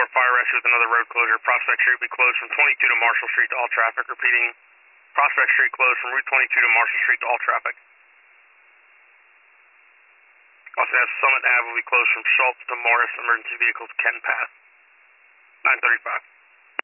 fire rescue with another road closure. Prospect Street will be closed from 22 to Marshall Street to all traffic. Repeating, Prospect Street closed from Route 22 to Marshall Street to all traffic. Also have Summit Ave will be closed from Schultz to Morris. Emergency vehicles can pass. 935.